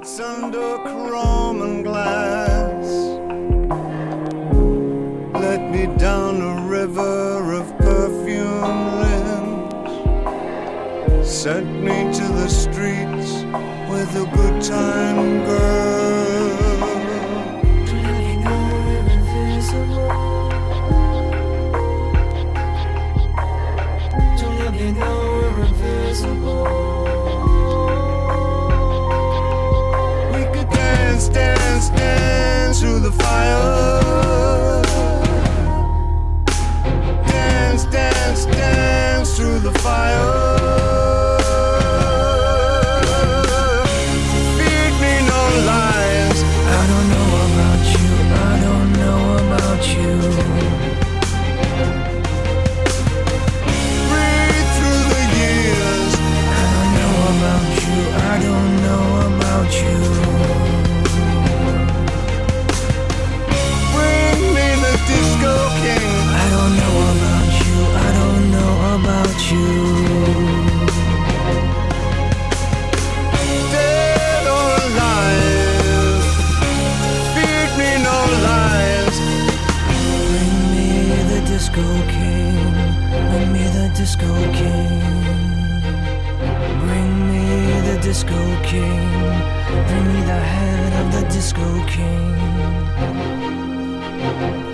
It's under chrome and glass. Let me down a river of perfume limbs. Set me to the streets with a good time girl. To let me know we're invisible. To let me know we're invisible. Dance, dance through the fire. Dance, dance, dance through the fire. Feed me no lies. I don't know about you, I don't know about you. Breathe through the years. I don't know about you, I don't know about you. Disco King. I don't know about you, I don't know about you. Dead or alive, feed me no lies. Bring me the Disco King, bring me the Disco King. Bring me the Disco King, bring me the head of the Disco King.